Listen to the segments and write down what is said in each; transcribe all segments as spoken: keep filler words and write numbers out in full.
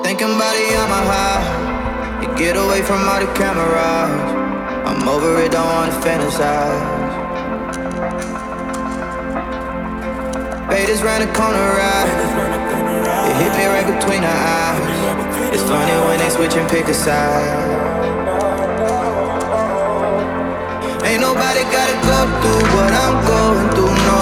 Thinking about it on my high. You get away from all the cameras. I'm over it, don't wanna fantasize. Faders round the corner ride. It hit me right between the eyes. It's funny when they switch and pick a side. Ain't nobody gotta go through what I'm going through, no.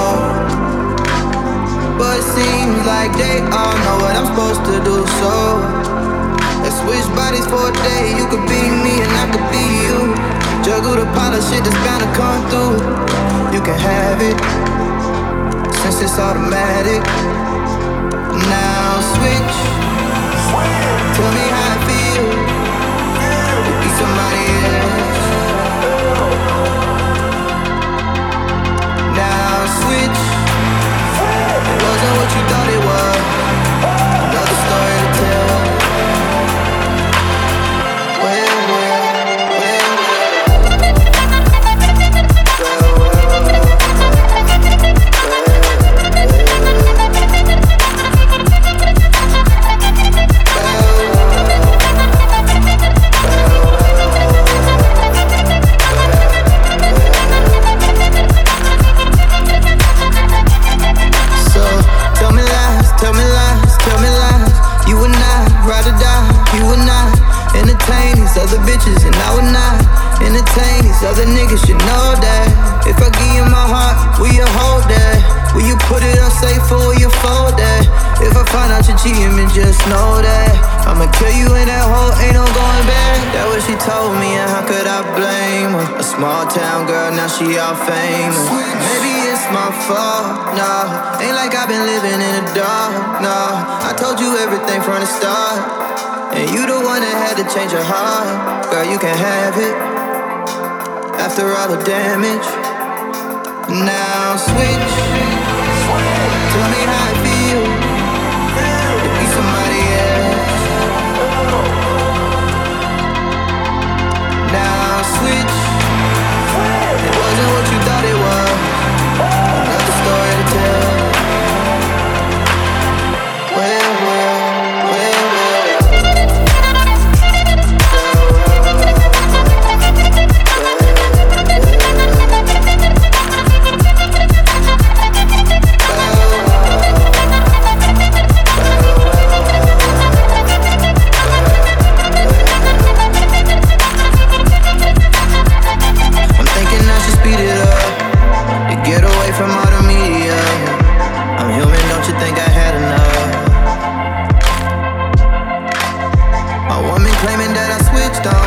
But it seems like they all know what I'm supposed to do, so let's switch bodies for a day. You could be me and I could be you. Juggle the pile of shit that's bound to come through. You can have it, since it's automatic. Now switch. Tell me how it feels to be somebody else. Now switch. It wasn't what you thought it was. Another story to tell. Well, well, well, well, well, well. Other bitches and I would not entertain these other niggas, you know that. If I give you my heart, will you hold that? Will you put it on safe or will you fold that? If I find out you're cheating, then just know that I'ma kill you in that hole, ain't no going back. That what she told me and how could I blame her? A small town girl, now she all famous. Maybe it's my fault, nah. Ain't like I've been living in the dark, nah. I told you everything from the start. And you the one that had to change your heart. Girl, you can have it after all the damage. Now switch. Tell me how it feels to be somebody else. Now switch. It wasn't what you thought it was. Another story to tell. Well, well, well, well. From all the media, I'm human, don't you think I had enough? My woman claiming that I switched on.